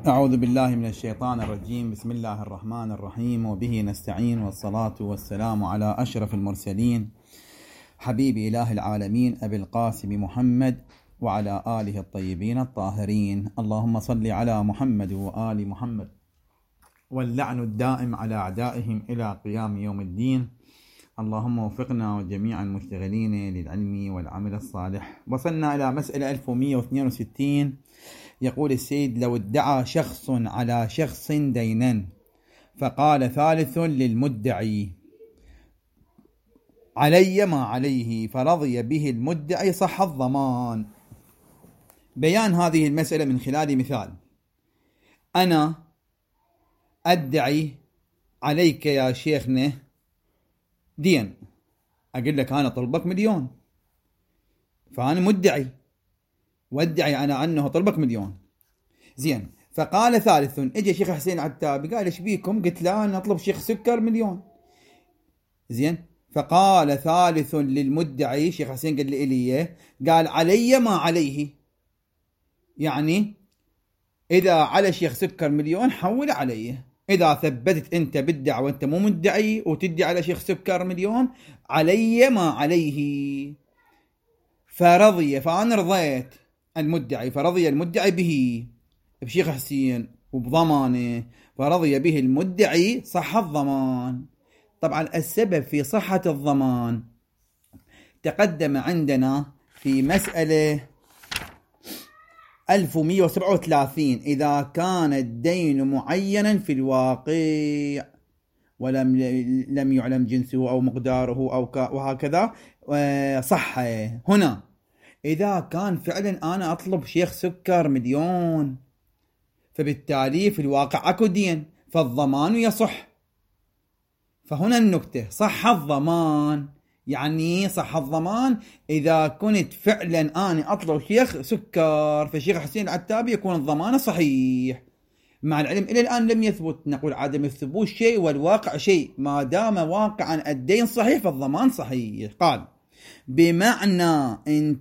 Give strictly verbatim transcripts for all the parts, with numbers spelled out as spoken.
أعوذ بالله من الشيطان الرجيم. بسم الله الرحمن الرحيم، وبه نستعين، والصلاة والسلام على أشرف المرسلين حبيب إله العالمين أبي القاسم محمد وعلى آله الطيبين الطاهرين. اللهم صل على محمد وآل محمد، واللعن الدائم على أعدائهم إلى قيام يوم الدين. اللهم وفقنا وجميع المشتغلين للعلم والعمل الصالح. وصلنا إلى مسألة ألف ومئة واثنين وستين. يقول السيد: لو ادعى شخص على شخص دينا فقال ثالث للمدعي: علي ما عليه، فرضي به المدعي، صح الضمان. بيان هذه المسألة من خلال مثال: أنا أدعي عليك يا شيخنا دين، أقول لك أنا طلبك مليون، فأنا مدعي وادعي أنا أنه طلبك مليون. زين، فقال ثالث، اجى شيخ حسين عتابي قال: ايش بيكم؟ قلت لا، أنا أطلب شيخ سكر مليون. زين، فقال ثالث للمدعي، شيخ حسين قال لي إليه، قال: علي ما عليه، يعني إذا على شيخ سكر مليون حول علي. إذا ثبتت أنت بالدعوة أنت مو مدعي وتدعي على شيخ سكر مليون، علي ما عليه. فرضي، فأنا رضيت المدعي، فرضي المدعي به بشيخ حسين وبضمانه، فرضي به المدعي، صح الضمان. طبعا السبب في صحة الضمان تقدم عندنا في مسألة ألف ومئة وسبعة وثلاثين: إذا كان الدين معينا في الواقع ولم لم يعلم جنسه أو مقداره أو وهكذا صح. هنا إذا كان فعلا أنا أطلب شيخ سكر مليون، فبالتالي في الواقع أكو دين، فالضمان يصح. فهنا النكتة: صح الضمان. يعني صح الضمان إذا كنت فعلا أنا أطلب شيخ سكر فشيخ حسين العتابي يكون الضمان صحيح. مع العلم إلى الآن لم يثبت، نقول عدم الثبوت شيء والواقع شيء، ما دام واقعا الدين صحيح فالضمان صحيح. قال: بمعنى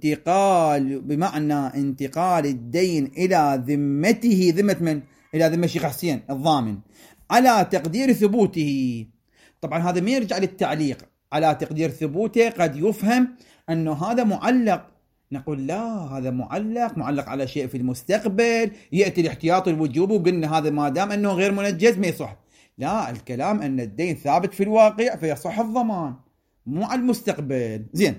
انتقال بمعنى انتقال الدين إلى ذمته، ذمة من؟ إلى ذمة الشيخ حسين الضامن، على تقدير ثبوته. طبعا هذا ما يرجع للتعليق على تقدير ثبوته، قد يفهم أنه هذا معلق. نقول لا، هذا معلق معلق على شيء في المستقبل، يأتي الاحتياط الوجوب، وقلنا هذا ما دام أنه غير منجز ما يصح. لا، الكلام أن الدين ثابت في الواقع فيصح الضمان، مو على المستقبل. زين،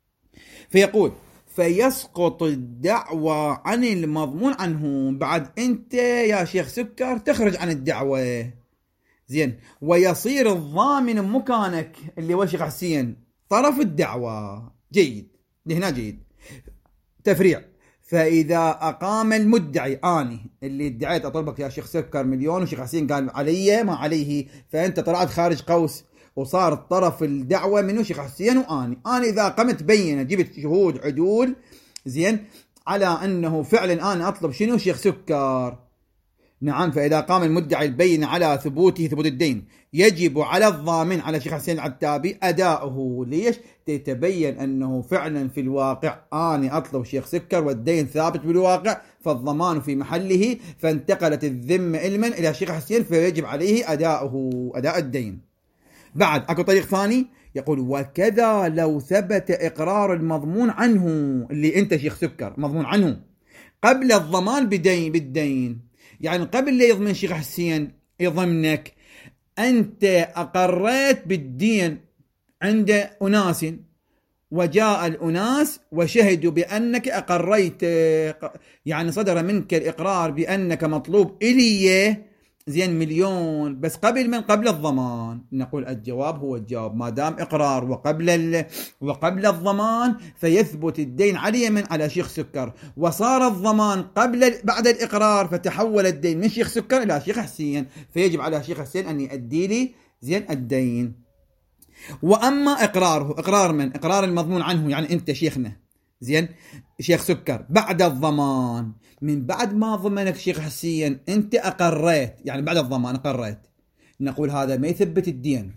فيقول: فيسقط الدعوة عن المضمون عنه. بعد أنت يا شيخ سكر تخرج عن الدعوة. زين، ويصير الضامن مكانك اللي هو شيخ حسين طرف الدعوة. جيد، لهنا جيد. تفريع: فإذا أقام المدعي، آني اللي ادعيت أطلبك يا شيخ سكر مليون وشيخ حسين قال علي ما عليه، فأنت طلعت خارج قوس وصار طرف الدعوة منه شيخ حسين وآني. أنا إذا قمت بينة، جبت شهود عدول، زين، على أنه فعلا أنا أطلب شنو؟ شيخ سكر. نعم، فإذا قام المدعي البينة على ثبوته، ثبوت الدين، يجب على الضامن على شيخ حسين العتابي أداؤه. ليش؟ تتبين أنه فعلا في الواقع أنا أطلب شيخ سكر والدين ثابت بالواقع، فالضمان في محله، فانتقلت الذمة علما إلى شيخ حسين، فيجب عليه أداؤه، أداء الدين. بعد أكو طريق ثاني يقول: وكذا لو ثبت إقرار المضمون عنه، اللي أنت شيخ سكر مضمون عنه، قبل الضمان بدين بالدين، يعني قبل لا يضمن شيخ حسين يضمنك، أنت أقريت بالدين عند أناس، وجاء الأناس وشهدوا بأنك أقريت، يعني صدر منك الإقرار بأنك مطلوب إليه زين مليون، بس قبل من؟ قبل الضمان. نقول الجواب هو الجواب: ما دام إقرار وقبل ال... وقبل الضمان فيثبت الدين علي من؟ على شيخ سكر، وصار الضمان قبل بعد الإقرار، فتحول الدين من شيخ سكر إلى شيخ حسين، فيجب على شيخ حسين أن يؤدي لي زين الدين. وأما إقراره، إقرار من؟ إقرار المضمون عنه، يعني أنت شيخنا زين شيخ سكر بعد الضمان، من بعد ما ضمنك شيخ حسين أنت أقريت، يعني بعد الضمان أقريت. نقول هذا ما يثبت الدين.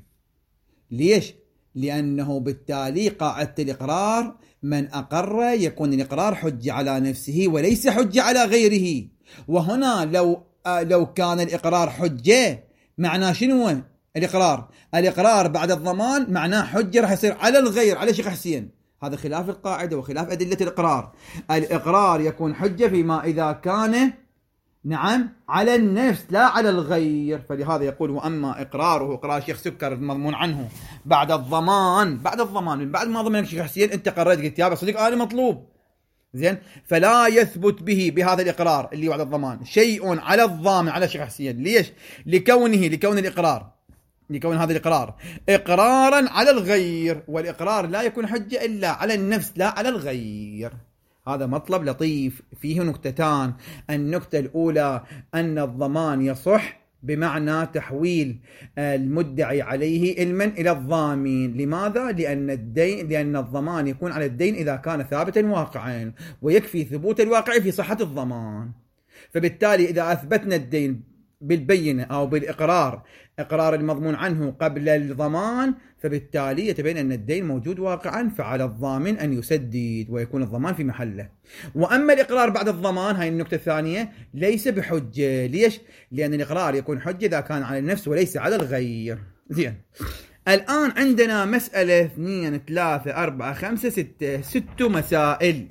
ليش؟ لأنه بالتالي قاعدة الإقرار من أقر يكون الإقرار حجة على نفسه وليس حجة على غيره. وهنا لو لو كان الإقرار حجة معناه شنو هو الإقرار؟ الإقرار بعد الضمان معناه حجة راح يصير على الغير، على شيخ حسين. هذا خلاف القاعدة وخلاف أدلة الإقرار. الإقرار يكون حجة فيما إذا كان نعم على النفس لا على الغير. فلهذا يقول وأما إقراره إقرار الشيخ سكر المضمون عنه بعد الضمان، بعد الضمان من بعد ما ضمنك شيخ حسين أنت قررت قلت يا صديق أنا مطلوب زين، فلا يثبت به بهذا الإقرار اللي بعد الضمان شيء على الضامن على شيخ حسين. ليش؟ لكونه لكون الإقرار لكون هذا الإقرار إقرارا على الغير، والإقرار لا يكون حجة إلا على النفس لا على الغير. هذا مطلب لطيف فيه نكتتان. النكتة الأولى أن الضمان يصح بمعنى تحويل المدعي عليه علما إلى الضامن. لماذا؟ لأن الدين لأن الضمان يكون على الدين إذا كان ثابتا واقعا، ويكفي ثبوت الواقع في صحة الضمان. فبالتالي إذا أثبتنا الدين بالبينة أو بالإقرار، إقرار المضمون عنه قبل الضمان، فبالتالي يتبين أن الدين موجود واقعا، فعلى الضامن أن يسدد ويكون الضمان في محله. وأما الإقرار بعد الضمان، هاي النكتة الثانية، ليس بحجة. ليش؟ لأن الإقرار يكون حجة إذا كان على النفس وليس على الغير. زين، الآن عندنا مسألة اثنين ثلاثة أربعة خمسة ستة ست مسائل.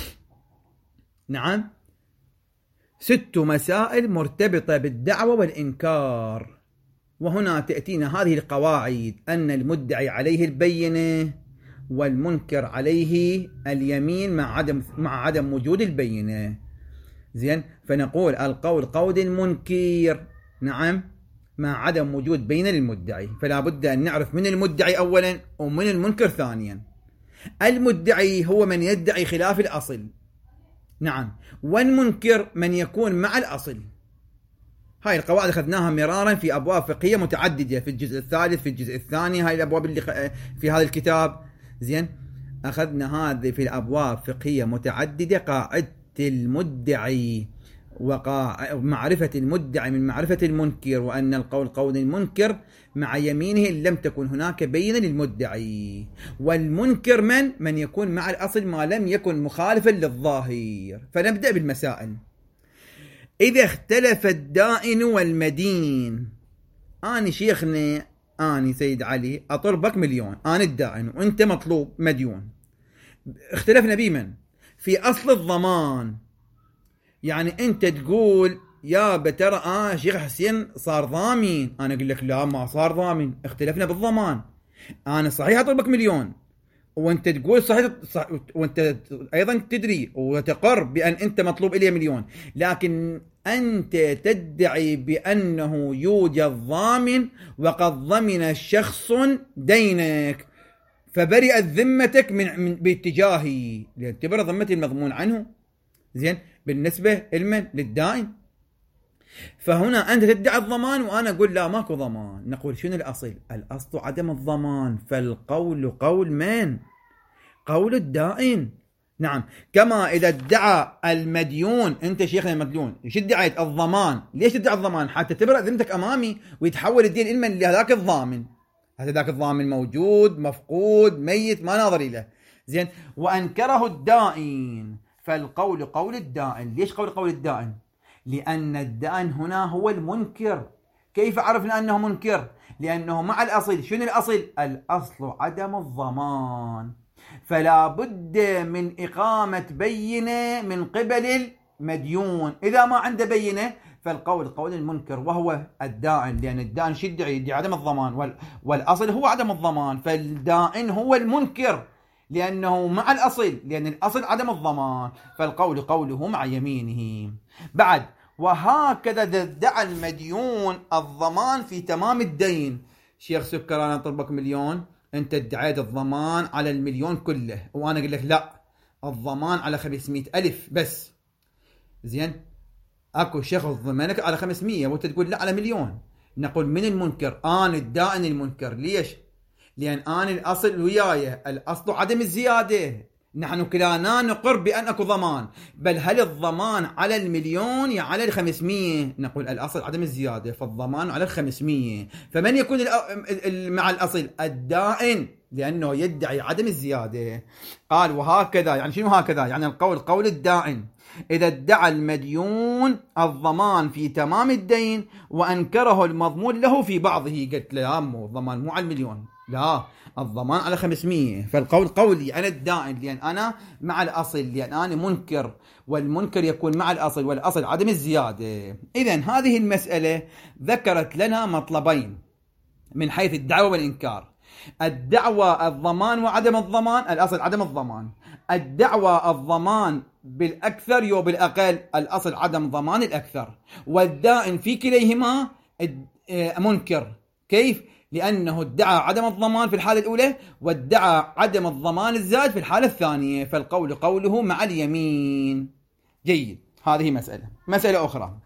نعم، ست مسائل مرتبطة بالدعوة والإنكار. وهنا تأتينا هذه القواعد أن المدعي عليه البينة والمنكر عليه اليمين مع عدم مع عدم وجود البينة. زين، فنقول القول قول المنكر نعم مع عدم وجود بينة للمدعي. فلا بد أن نعرف من المدعي أولا ومن المنكر ثانيا. المدعي هو من يدعي خلاف الأصل، نعم، والمنكر من يكون مع الأصل. هاي القواعد أخذناها مرارا في أبواب فقهية متعددة في الجزء الثالث في الجزء الثاني، هاي الأبواب اللي في هذا الكتاب. زين، أخذنا هذه في الأبواب فقهية متعددة قاعدة المدعي ومعرفة المدعي من معرفة المنكر، وأن القول قول المنكر مع يمينه إن لم تكن هناك بينة للمدعي. والمنكر من من يكون مع الأصل ما لم يكن مخالفا للظاهر. فنبدأ بالمسائل. إذا اختلف الدائن والمدين، أنا شيخنا أنا سيد علي أطلبك مليون، أنا الدائن وأنت مطلوب مديون. اختلفنا بمن؟ في أصل الضمان. يعني أنت تقول يا بترى آه شيخ حسين صار ضامن، أنا أقول لك لا ما صار ضامن، اختلفنا بالضمان. أنا صحيح أطلبك مليون وأنت تقول صحيح, صح وأنت أيضا تدري وتقر بأن أنت مطلوب إليه مليون، لكن أنت تدعي بأنه يوجد ضامن وقد ضمن شخص دينك، فبرئت ذمتك من, من باتجاهي ليعتبر ذمتي المضمون عنه. زين، بالنسبة لمن؟ للدائن. فهنا أنت تدعي الضمان وأنا أقول لا ماكو ضمان. نقول شنو الأصل؟ الأصل عدم الضمان، فالقول قول من؟ قول الدائن. نعم، كما إذا ادعى المديون، أنت شيخنا مديون، ايش ادعيت؟ الضمان. ليش تدعي الضمان؟ حتى تبرأ ذمتك أمامي ويتحول الدين علما لهذاك الضامن. هذا ذاك الضامن موجود مفقود ميت ما ناظر إليه. زين، وأنكره الدائن، فالقول قول الدائن. ليش قول قول الدائن؟ لأن الدائن هنا هو المنكر. كيف عرفنا أنه منكر؟ لأنه مع الأصل. شنو الأصل؟ الأصل عدم الضمان، فلا بد من إقامة بينة من قبل المديون. إذا ما عنده بينة فالقول قول المنكر وهو الدائن، لأن الدائن شو يدعي؟ يدعي عدم الضمان، والأصل هو عدم الضمان، فالدائن هو المنكر لأنه مع الأصل، لأن الأصل عدم الضمان، فالقول قوله مع يمينه. بعد، وهكذا ادعى المديون الضمان في تمام الدين. شيخ سكر أنا أطلبك مليون، أنت ادعيت الضمان على المليون كله، وأنا أقول لك لا الضمان على خمسمائة ألف بس. زين، أكو شخص ضمنك على خمسمائة وأنت تقول لا على مليون. نقول من المنكر؟ أنا الدائن المنكر. ليش؟ لأن أنا الأصل وياي، الأصل عدم الزيادة. نحن كلانا نقر بأن أكو ضمان، بل هل الضمان على المليون يا على الخمسمية؟ نقول الأصل عدم الزيادة، فالضمان على الخمسمية. فمن يكون مع الأصل؟ الدائن، لأنه يدعي عدم الزيادة. قال وهكذا، يعني شنو هكذا؟ يعني القول قول الدائن. إذا ادعى المديون الضمان في تمام الدين وأنكره المضمون له في بعضه. قلت له لا، مو الضمان مو على المليون، لا الضمان على خمسمية. فالقول قولي أنا الدائن، لأن أنا مع الأصل، لأن أنا منكر، والمنكر يكون مع الأصل، والأصل عدم الزيادة. إذن هذه المسألة ذكرت لنا مطلبين من حيث الدعوة والإنكار. الدعوة الضمان وعدم الضمان، الأصل عدم الضمان. الدعوة الضمان بالأكثر يو بالأقل، الأصل عدم ضمان الأكثر. والدائن في كليهما منكر. كيف؟ لأنه ادعى عدم الضمان في الحالة الأولى، وادعى عدم الضمان الزائد في الحالة الثانية. فالقول قوله مع اليمين. جيد، هذه مسألة. مسألة أخرى،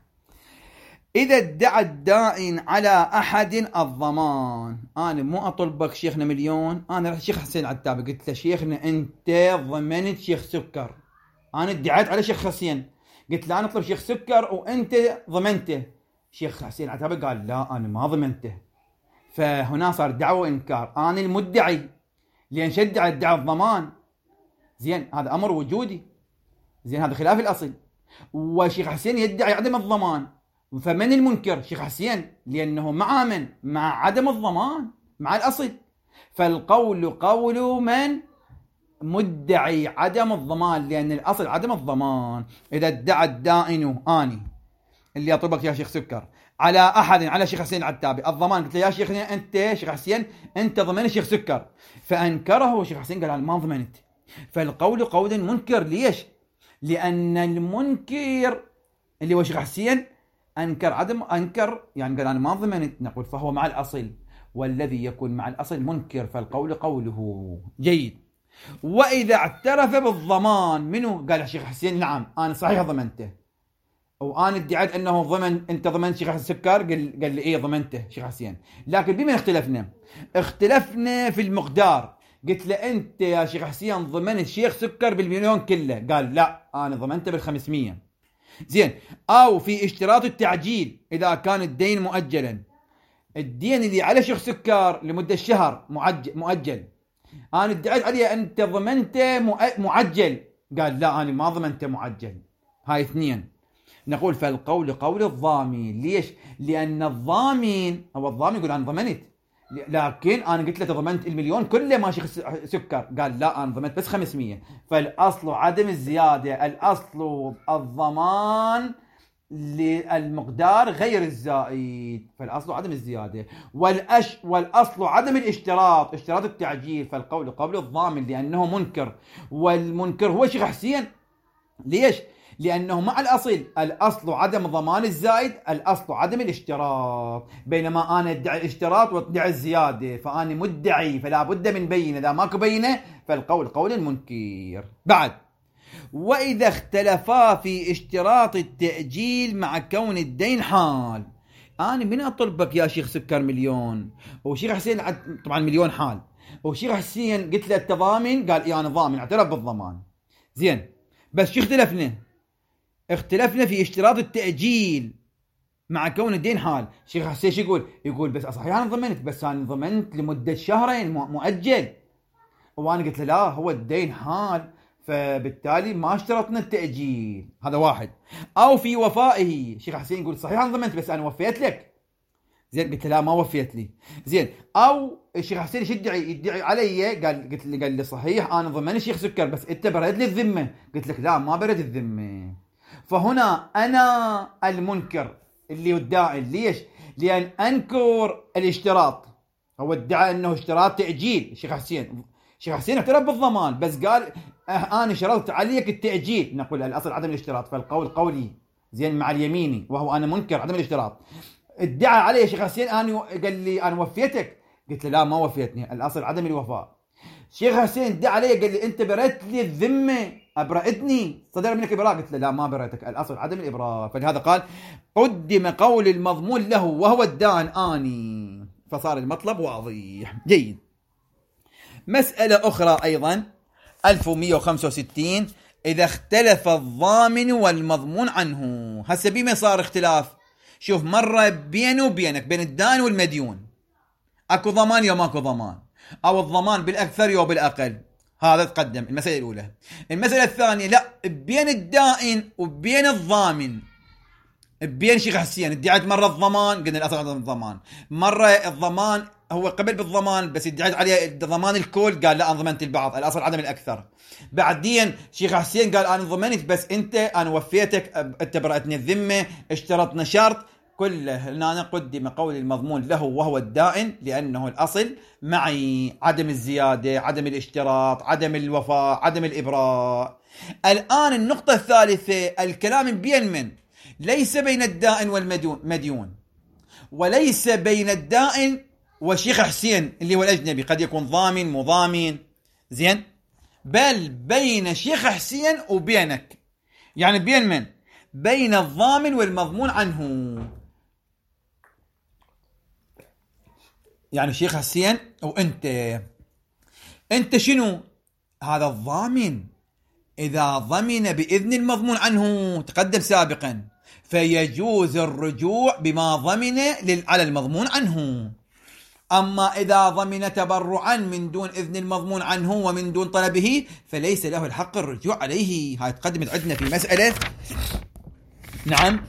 إذا ادعى الدائن على أحد الضمان. أنا مو أطلبك شيخنا مليون، أنا رحت شيخ حسين عتابي قلت له شيخنا أنت ضمنت شيخ سكر. أنا ادعيت على شيخ حسين، قلت له أنا أطلب شيخ سكر وأنت ضمنته. شيخ حسين عتابي قال لا أنا ما ضمنته. فهنا صار دعوة إنكار، أنا المدعي، لأن شدع ادعى الضمان. زين، هذا أمر وجودي، زين هذا خلاف الأصل. وشيخ حسين يدعي عدم الضمان، فمن المنكر؟ شيخ حسين، لأنه مع من؟ مع عدم الضمان، مع الأصل. فالقول قول من؟ مدعي عدم الضمان، لأن الأصل عدم الضمان. إذا ادعى الدائن آني اللي أطلبك يا شيخ سكر على أحد، على شيخ حسين العتابي الضمان، قلت له يا شيخ أنت شيخ حسين أنت ضمن شيخ سكر، فأنكره شيخ حسين قال أنا ما ضمنت. فالقول قول منكر. ليش؟ لأن المنكر اللي هو شيخ حسين أنكر عدم أنكر يعني قال أنا ما ضمنت. نقول فهو مع الأصل، والذي يكون مع الأصل منكر، فالقول قوله. جيد. وإذا اعترف بالضمان منه، قال الشيخ حسين نعم أنا صحيح ضمنته، وأنا ادعيت أنه ضمن، أنت ضمنت شيخ السكر، قال, قال لي إيه ضمنته شيخ حسين. لكن بمن اختلفنا؟ اختلفنا في المقدار. قلت له أنت يا شيخ حسين ضمنت شيخ سكر بالمليون كله، قال لا أنا ضمنته بالخمسمية. زين. أو في اشتراط التعجيل، إذا كان الدين مؤجلا، الدين اللي على شيخ سكر لمدة شهر مؤجل، أنا ادعيت عليه أنت ضمنته معجل، قال لا أنا ما ضمنته معجل. هاي اثنين. نقول فالقول قول الضامن. ليش؟ لأن الضامن هو الضامن يقول أنا ضمنت، لكن أنا قلت له ضمنت المليون كله ما شيخ سكر، قال لا أنا ضمنت بس خمسمية. فالأصل عدم الزيادة، الأصل الضمان للمقدار غير الزائد، فالأصل عدم الزيادة. والأش والأصل عدم الاشتراط، اشتراط التعجيل. فالقول قول الضامن لأنه منكر، والمنكر هو شيخ حسين. ليش؟ لأنه مع الأصل، الأصل عدم ضمان الزائد، الأصل عدم الاشتراط. بينما أنا ادعي الاشتراط وادعي الزيادة، فأنا مدعي، فلا بد من بينة. إذا ماكو بينة فالقول قول المنكر. بعد، وإذا اختلفا في اشتراط التأجيل مع كون الدين حال. أنا من أطلبك يا شيخ سكر مليون، وشيخ حسين طبعا مليون حال، وشيخ حسين قلت له التضامن، قال إيه أنا ضامن، اعترف بالضمان. زين، بس شو اختلفنا؟ اختلفنا في اشتراط التأجيل مع كون الدين حال. شيخ حسين شو يقول؟ يقول بس صحيح أنا ضمنت، بس أنا ضمنت لمدة شهرين مؤجل، وأنا قلت له لا هو الدين حال، فبالتالي ما اشترطنا التأجيل. هذا واحد. أو في وفائه، شيخ حسين يقول صحيح أنا ضمنت بس أنا وفيت لك. زين، قلت له لا ما وفيت لي. زين. أو الشيخ حسين يدعي يدعي علي، قال قلت لي قال لي صحيح أنا ضمنت شيخ سكر بس أنت برد لي الذمة، قلت لك لا ما برد الذمة. فهنا أنا المنكر اللي ادعي. ليش؟ لأن أنكر الاشتراط. هو ادعى أنه اشتراط تأجيل. شيخ حسين شيخ حسين اعترف بالضمان، بس قال أنا شرطت عليك التأجيل. نقول الأصل عدم الاشتراط، فالقول قولي زين مع اليميني، وهو أنا منكر عدم الاشتراط. ادعى علي شيخ حسين، أنا قال لي أنا وفيتك، قلت له لا ما وفيتني، الأصل عدم الوفاء. شيخ حسين ادعى علي قال لي أنت برأت لي الذمة، أبرأتني، صدر منك إبراء، قلت له لا ما برأتك، الأصل عدم الإبراء. فلهذا قال قدم قول المضمون له وهو الدان آني، فصار المطلب واضح. جيد. مسألة أخرى أيضا ألف ومئة وخمسة وستين، إذا اختلف الضامن والمضمون عنه. هسه بما صار اختلاف، شوف مرة بينه وبينك، بين الدان والمديون، أكو ضمان يا ماكو ضمان، أو الضمان بالأكثر يا بالأقل، هذا تقدم المسألة الأولى. المسألة الثانية لا، بين الدائن وبين الضامن، بين شيخ حسين ادعت مرة الضمان، قلنا الأصل عدم الضمان، مرة الضمان هو قبل بالضمان بس ادعت عليه ضمان الكل، قال لا أنا ضمنت البعض، الأصل عدم الأكثر. بعدين شيخ حسين قال أنا ضمنت بس أنت أنا وفيتك، أنت برأتني الذمة، اشترطنا شرط، كله هنا قدم قول المضمون له وهو الدائن، لأنه الأصل معي عدم الزيادة، عدم الاشتراط، عدم الوفاء، عدم الإبراء. الآن النقطة الثالثة، الكلام بين من؟ ليس بين الدائن والمديون، وليس بين الدائن وشيخ حسين اللي هو الأجنبي، قد يكون ضامن مضامن، زين، بل بين شيخ حسين وبينك. يعني بين من؟ بين الضامن والمضمون عنه. يعني شيخ حسين وانت، انت شنو؟ هذا الضامن اذا ضمن باذن المضمون عنه تقدم سابقا، فيجوز الرجوع بما ضمن على المضمون عنه. اما اذا ضمن تبرعا من دون اذن المضمون عنه ومن دون طلبه فليس له الحق الرجوع عليه. هاي تقدمت عندنا في مسألة نعم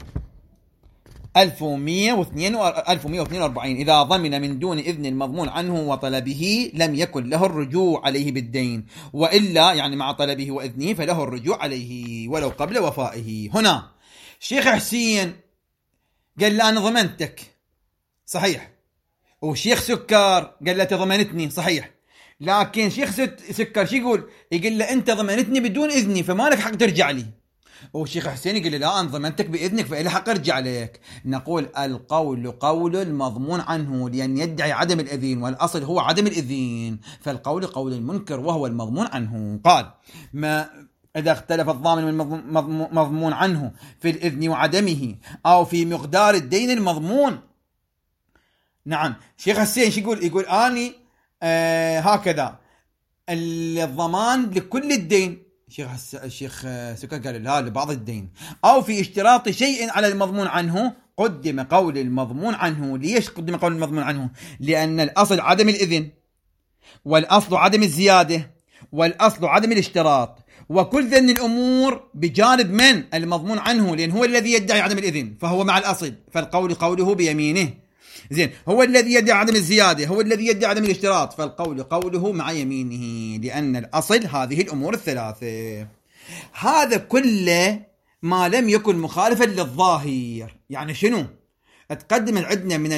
ألف ومئة واثنين وأربعين، إذا ضمن من دون إذن المضمون عنه وطلبه لم يكن له الرجوع عليه بالدين، وإلا يعني مع طلبه وإذنه فله الرجوع عليه ولو قبل وفائه. هنا شيخ حسين قال لا أنا ضمنتك، صحيح، وشيخ سكر قال لا تضمنتني، صحيح، لكن شيخ سكر شو يقول؟ يقول له أنت ضمنتني بدون إذني فما لك حق ترجع لي، والشيخ حسين يقول لا أنا ضمنتك بإذنك فإلي حق أرجع عليك. نقول القول قول المضمون عنه لأن يدعي عدم الإذن، والأصل هو عدم الإذن، فالقول قول المنكر وهو المضمون عنه. قال ما إذا اختلف الضامن والمضمون عنه في الإذن وعدمه أو في مقدار الدين المضمون. نعم شيخ حسين شو يقول؟ يقول أني آه هكذا الضمان لكل الدين، الشيخ حس... الشيخ سكر قال لا لبعض الدين، أو في اشتراط شيء على المضمون عنه قدم قول المضمون عنه. ليش قدم قول المضمون عنه؟ لأن الأصل عدم الإذن، والأصل عدم الزيادة، والأصل عدم الاشتراط، وكل ذن الأمور بجانب من المضمون عنه، لأن هو الذي يدعي عدم الإذن فهو مع الأصل، فالقول قوله بيمينه، زين، هو الذي يدعي عدم الزيادة، هو الذي يدعي عدم الاشتراط، فالقول قوله مع يمينه، لأن الأصل هذه الأمور الثلاثة. هذا كله ما لم يكن مخالفا للظاهر. يعني شنو؟ تقدم عندنا من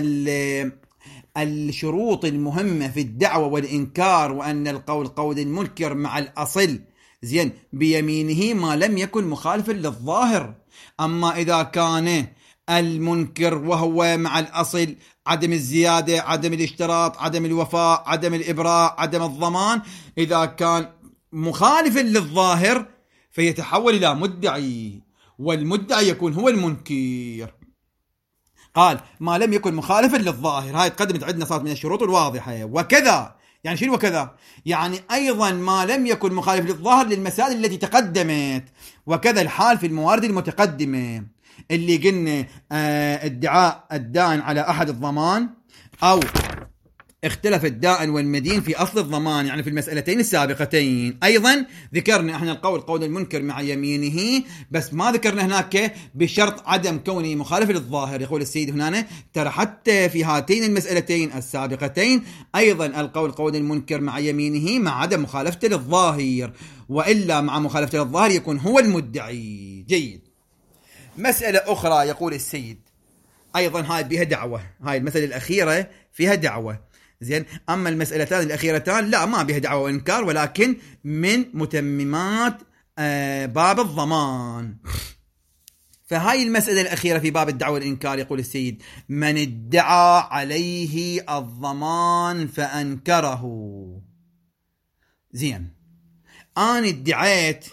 الشروط المهمة في الدعوة والإنكار وأن القول قول المنكر مع الأصل، زين، بيمينه ما لم يكن مخالفا للظاهر. أما إذا كان المنكر وهو مع الأصل عدم الزيادة، عدم الاشتراط، عدم الوفاء، عدم الإبراء، عدم الضمان، إذا كان مخالفا للظاهر فيتحول إلى مدعي، والمدعي يكون هو المنكر. قال ما لم يكن مخالفا للظاهر، هاي تقدمت عندنا صارت من الشروط الواضحة. وكذا يعني شنو وكذا؟ يعني أيضا ما لم يكن مخالف للظاهر للمسائل التي تقدمت، وكذا الحال في الموارد المتقدمة اللي قلنا آه ادعاء الدائن على أحد الضمان، أو اختلف الدائن والمدين في أصل الضمان، يعني في المسألتين السابقتين. أيضا ذكرنا احنا القول قول المنكر مع يمينه، بس ما ذكرنا هناك بشرط عدم كونه مخالف للظاهر. يقول السيد هنا ترى حتى في هاتين المسألتين السابقتين أيضا القول قول المنكر مع يمينه مع عدم مخالفته للظاهر، وإلا مع مخالفته للظاهر يكون هو المدعي. جيد. مسألة أخرى يقول السيد أيضا هاي بها دعوة، هاي المسألة الأخيرة فيها دعوة، زين، أما المسألتان الأخيرتان لا ما بها دعوة وإنكار، ولكن من متممات آه باب الضمان. فهاي المسألة الأخيرة في باب الدعوة والإنكار يقول السيد من ادعى عليه الضمان فأنكره. زين، أنا ادعيت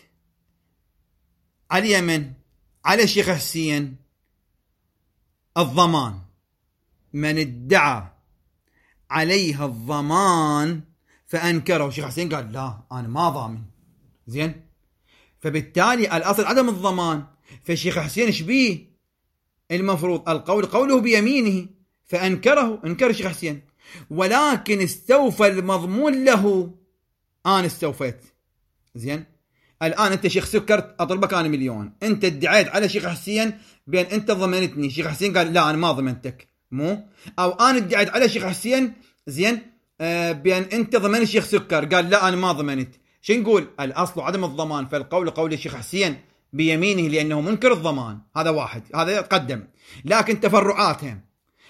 على من؟ على الشيخ حسين الضمان، من ادعى عليها الضمان فأنكره، الشيخ حسين قال لا أنا ما ضامن، زين، فبالتالي الأصل عدم الضمان، فالشيخ حسين شبيه المفروض القول قوله بيمينه، فأنكره، انكر الشيخ حسين، ولكن استوفى المضمون له أنا استوفيت. زين الآن أنت شيخ سكر أطلبك أنا مليون، أنت ادعيت على شيخ حسين بأن أنت ضمنتني، شيخ حسين قال لا أنا ما ضمنتك، مو أو أنا ادعيت على شيخ حسين زين آه بأن أنت ضمن شيخ سكر قال لا أنا ما ضمنت. شو نقول؟ الأصل عدم الضمان، فالقول قول الشيخ حسين بيمينه لأنه منكر الضمان. هذا واحد، هذا يتقدم. لكن تفرعاتهم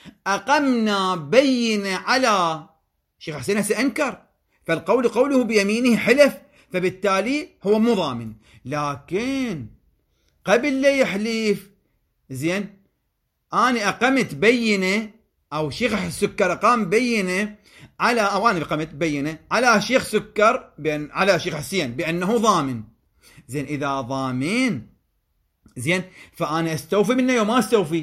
أقمنا بينة على شيخ حسين هسه أنكر، فالقول قوله بيمينه حلف، فبالتالي هو مو ضامن. لكن قبل لا يحلف زين أنا أقمت بينة أو شيخ سكر أقام بينة على أو أنا أقمت بينة على شيخ سكر بأن على شيخ حسين بأنه ضامن. زين إذا ضامن زين فأنا استوفي منه يوم ما استوفي.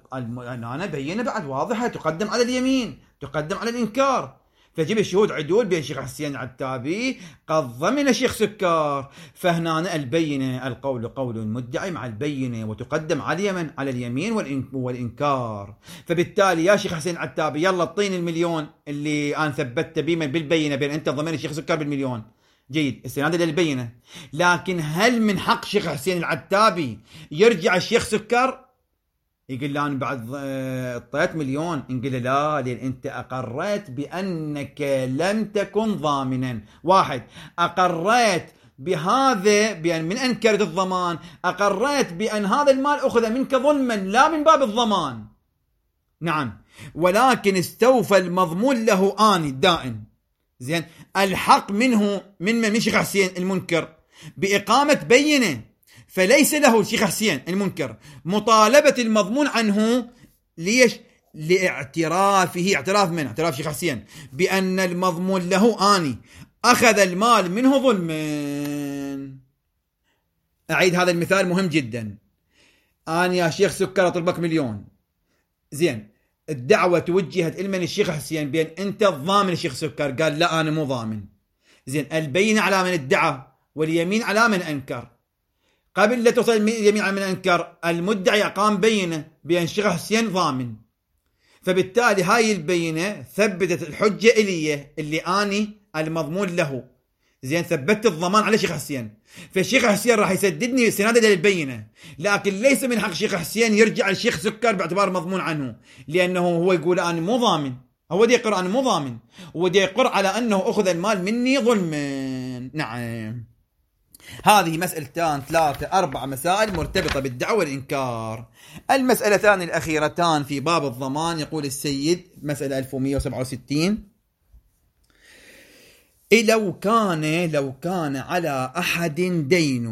أنا بينة بعد واضحة تقدم على اليمين تقدم على الإنكار، فجيب الشهود عدول بين شيخ حسين العتابي قد ضمن شيخ سكر، فهنا البينة القول قول المدعي مع البينة وتقدم على اليمين على اليمين والإنكار. فبالتالي يا شيخ حسين العتابي يلا اعطيني المليون اللي أنا ثبتت به بالبينة بين أنت ضمن شيخ سكر بالمليون، جيد استنادا للبينة. لكن هل من حق شيخ حسين العتابي يرجع الشيخ سكر يقول له أنا بعد اعطيت مليون؟ نقول له لا، لأن أنت أقريت بأنك لم تكن ضامنا. واحد أقريت بهذا بأن من أنكرت الضمان أقريت بأن هذا المال أخذ منك ظلما لا من باب الضمان، نعم، ولكن استوفى المضمون له آني الدائن. زين الحق منه من من شيخ حسين المنكر بإقامة بينة، فليس له الشيخ حسين المنكر مطالبة المضمون عنه. ليش؟ لاعترافه، اعتراف من اعتراف شيخ حسين بأن المضمون له آني أخذ المال منه ظلما. أعيد هذا المثال مهم جدا. أنا يا شيخ سكر أطلبك مليون، زين الدعوة توجهت إلمن الشيخ حسين بأن أنت ضامن الشيخ سكر، قال لا أنا مو ضامن. زين البينة على من ادعى واليمين على من أنكر. قبل لا توصل اليمين على من أنكر المدعي أقام بينة بأن الشيخ حسين ضامن، فبالتالي هاي البينة ثبتت الحجة إليه اللي أني المضمون له. زين ثبتت الضمان على الشيخ حسين، فالشيخ حسين راح يسددني سنادا للبينة، لكن ليس من حق الشيخ حسين يرجع الشيخ سكر باعتبار مضمون عنه، لأنه هو يقول أنا مو ضامن، هو دي يقر أنا مو ضامن، ودي يقر على أنه أخذ المال مني ظلما. نعم، هذه مسألتان ثلاثة أربع مسائل مرتبطة بالدعوة والإنكار. المسألتان الأخيرتان في باب الضمان يقول السيد مسألة ألف ومئة وسبعة وستين: لو كان لو كان على أحد دين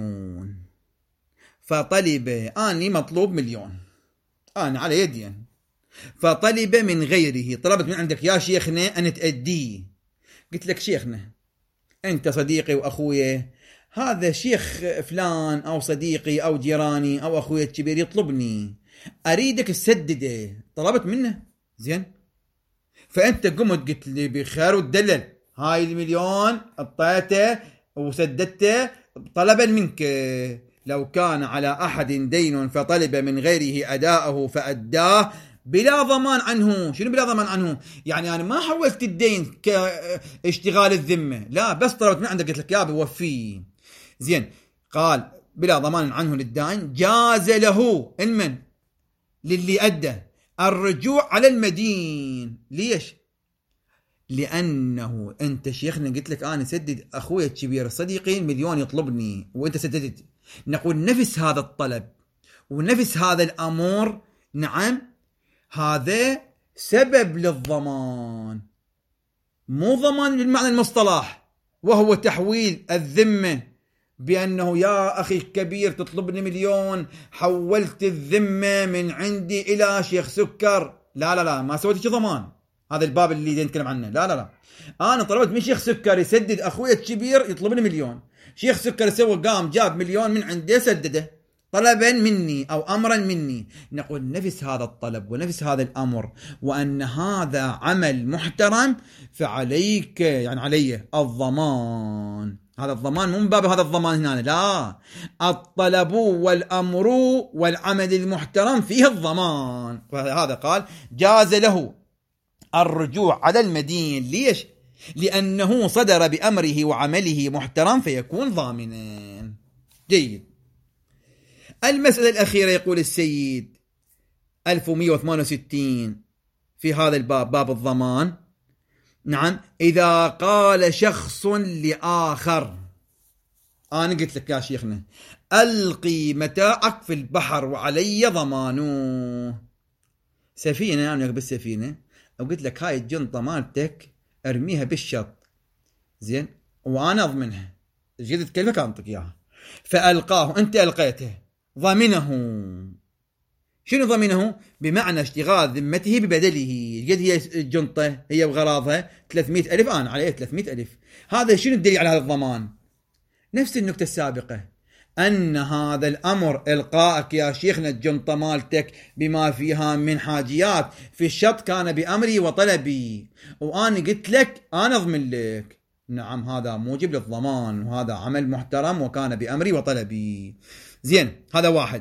فطلب، أني مطلوب مليون، أنا على يدي، فطلب من غيره، طلبت من عندك يا شيخنا أن تأديه. قلت لك شيخنا أنت صديقي وأخوي، هذا شيخ فلان أو صديقي أو جيراني أو أخوي الكبير يطلبني أريدك تسدده، طلبت منه. زين فأنت قمت قلت لي بخير وتدلل هاي المليون اعطيته وسددته طلبا منك. لو كان على أحد دين فطلب من غيره أداءه فأداه بلا ضمان عنه. شنو بلا ضمان عنه؟ يعني أنا ما حولت الدين كاشتغال الذمة، لا، بس طلبت من عندك قلت لك يا بوفيه. زين قال بلا ضمان عنه للدائن، جاز له المن للي أدى الرجوع على المدين. ليش؟ لأنه أنت شيخنا قلت لك أنا سدد أخوي الكبير صديقي المليون يطلبني وأنت سددت، نقول نفس هذا الطلب ونفس هذا الأمر، نعم، هذا سبب للضمان، مو ضمان بالمعنى المصطلح وهو تحويل الذمة بأنه يا أخي الكبير تطلبني مليون حولت الذمة من عندي إلى شيخ سكر. لا لا لا، ما سويت شي ضمان، هذا الباب اللي نتكلم عنه. لا لا لا، أنا طلبت من شيخ سكر يسدد أخوي الكبير يطلبني مليون، شيخ سكر سوى قام جاب مليون من عنده سدده طلبا مني أو أمرا مني. نقول نفس هذا الطلب ونفس هذا الأمر، وأن هذا عمل محترم فعليك يعني علي الضمان. هذا الضمان مو من باب هذا الضمان هنا، لا، الطلب والأمر والعمل المحترم فيه الضمان. فهذا قال جاز له الرجوع على المدين. ليش؟ لأنه صدر بأمره وعمله محترم فيكون ضامنا. جيد. المسألة الأخيرة يقول السيد ألف ومئة وثمانية وستين في هذا الباب، باب الضمان. نعم، إذا قال شخص لآخر: أنا قلت لك يا شيخنا ألقي متاعك في البحر وعلي ضمانه. سفينة، أنا بالسفينة وقلت لك هاي الجنطة مالتك أرميها بالشط، زين، وأنا أضمنها، جيت تكلفك أنطك إياها، فألقاه، أنت ألقيته، ضمنه. شنو ضمنه؟ بمعنى اشتغال ذمته ببدله. قد هي الجنطة هي وغراضها ثلاثمئة ألف، أنا عليه ثلاثمئة ألف. هذا شنو الدليل على هذا الضمان؟ نفس النكتة السابقة، أن هذا الأمر إلقائك يا شيخنا الجنطة مالتك بما فيها من حاجيات في الشط كان بأمري وطلبي، وأنا قلت لك أنا أضمن لك. نعم، هذا موجب للضمان، وهذا عمل محترم وكان بأمري وطلبي. زين، هذا واحد.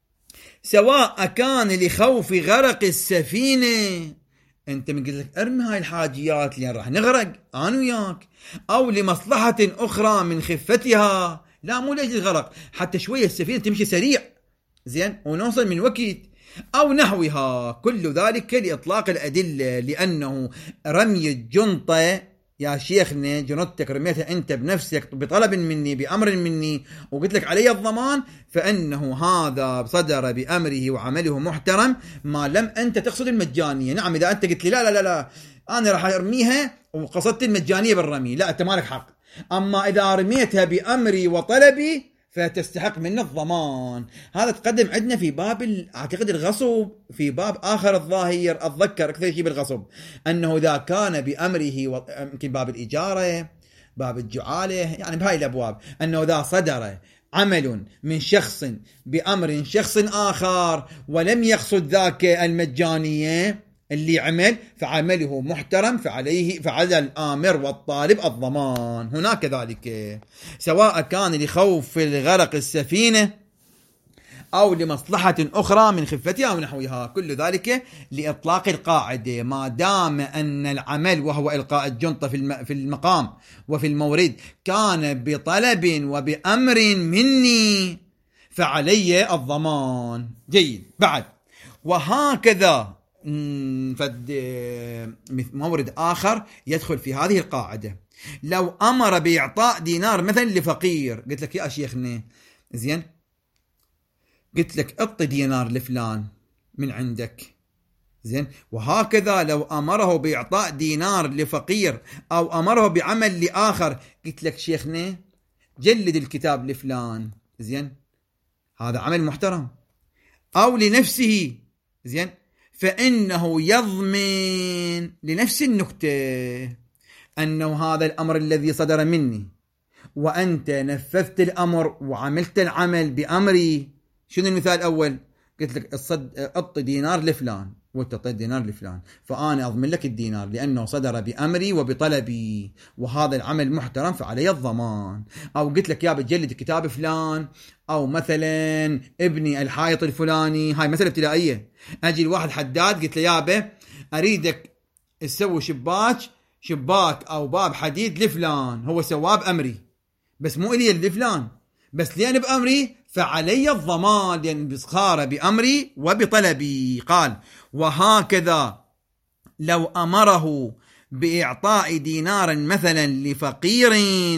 سواء كان لخوف غرق السفينة، أنت من قلت لك أرمي هاي الحاجيات لأن راح نغرق أنا وياك، أو لمصلحة أخرى من خفتها، لا مو لأجل الغرق، حتى شوية السفينة تمشي سريع، زين، ونوصل من وقت، أو نحوها، كل ذلك لإطلاق الأدلة. لأنه رمي الجنطة يا شيخنا، جنطتك رميتها أنت بنفسك بطلب مني بأمر مني وقلت لك علي الضمان، فإنه هذا صدر بأمره وعمله محترم ما لم أنت تقصد المجانية. نعم، إذا أنت قلت لي لا لا لا لا أنا راح أرميها وقصدت المجانية بالرمي، لا، أنت مالك حق. أما إذا رميتها بأمري وطلبي فتستحق منه الضمان. هذا تقدم عندنا في باب أعتقد الغصب، في باب آخر الظاهر أتذكر أكثر شيء بالغصب، أنه إذا كان بأمره و... يمكن باب الإجارة، باب الجعالة، يعني بهاي الأبواب، أنه إذا صدر عمل من شخص بأمر شخص آخر ولم يقصد ذاك المجانية اللي عمل، فعمله محترم، فعليه فعلى الآمر والطالب الضمان. هناك ذلك سواء كان لخوف الغرق السفينة أو لمصلحة أخرى من خفتها أو نحوها، كل ذلك لإطلاق القاعدة، ما دام أن العمل وهو إلقاء الجنطة في المقام وفي المورد كان بطلب وبأمر مني فعلي الضمان. جيد. بعد، وهكذا فد مورد آخر يدخل في هذه القاعدة. لو أمر بإعطاء دينار مثلا لفقير، قلت لك يا شيخنا زين، قلت لك اعطي دينار لفلان من عندك، زين، وهكذا لو أمره بإعطاء دينار لفقير أو أمره بعمل لآخر، قلت لك شيخنا جلد الكتاب لفلان، زين، هذا عمل محترم، أو لنفسه، زين، فإنه يضمن لنفس النكتة أنه هذا الأمر الذي صدر مني وأنت نفذت الأمر وعملت العمل بأمري. شنو المثال الأول؟ قلت لك اعطي دينار لفلان وانت اعطيت دينار لفلان، فأنا أضمن لك الدينار لأنه صدر بأمري وبطلبي وهذا العمل محترم فعلي الضمان. أو قلت لك يا بتجلد كتاب فلان، أو مثلا ابني الحائط الفلاني، هاي مثلا ابتدائية، أجي الواحد حداد قلت له يابا أريدك تسوي شباك شباك أو باب حديد لفلان، هو سواه بأمري بس مو إلي لفلان، بس لأن بأمري فعلي الضمان لأن بصخارة بأمري وبطلبي. قال وهكذا لو أمره بإعطاء دينارا مثلا لفقير،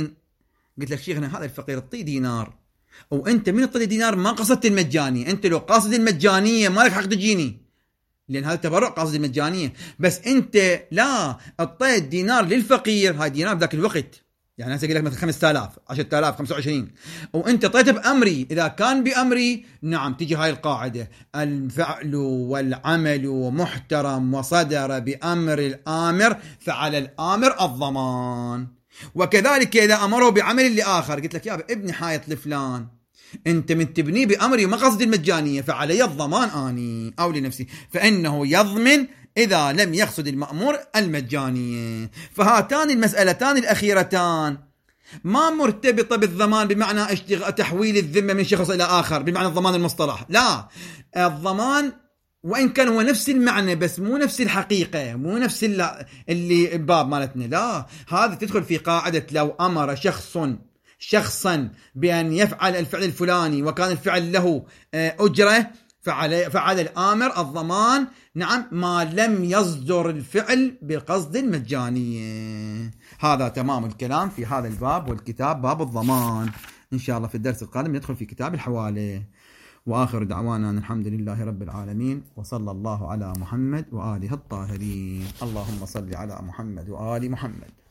قلت لك شيخنا هذا الفقير اعطيه دينار، وانت من اعطيه دينار ما قصدت المجانية، انت لو قاصد المجانية ما لك حق تجيني لأن هذا التبرع قاصد المجانية، بس انت لا اعطيت دينار للفقير، هاي دينار بذاك الوقت يعني هسه اقول لك مثلا خمسة آلاف عشرة آلاف خمسة وعشرين وانت اعطيته بأمري، اذا كان بأمري نعم تجي هاي القاعدة، الفعل والعمل محترم وصدر بأمر الآمر فعلى الآمر الضمان. وكذلك إذا أمره بعمل لآخر، قلت لك يا ابني حائط لفلان، انت من تبنيه بأمري ما قصد المجانية فعلي الضمان آني أو لنفسي، فإنه يضمن إذا لم يقصد المأمور المجانية. فهاتان المسألتان الأخيرتان ما مرتبطة بالضمان بمعنى تحويل الذمة من شخص إلى آخر بمعنى الضمان المصطلح، لا، الضمان وإن كان هو نفس المعنى بس مو نفس الحقيقة، مو نفس اللي الباب مالتنا، لا، هذا تدخل في قاعدة لو أمر شخص شخصا بأن يفعل الفعل الفلاني وكان الفعل له أجرة، فعلى فعلى الآمر الضمان، نعم، ما لم يصدر الفعل بقصد المجانية. هذا تمام الكلام في هذا الباب والكتاب باب الضمان. إن شاء الله في الدرس القادم ندخل في كتاب الحوالة. وآخر دعوانا الحمد لله رب العالمين، وصلى الله على محمد وآله الطاهرين. اللهم صل على محمد وآل محمد.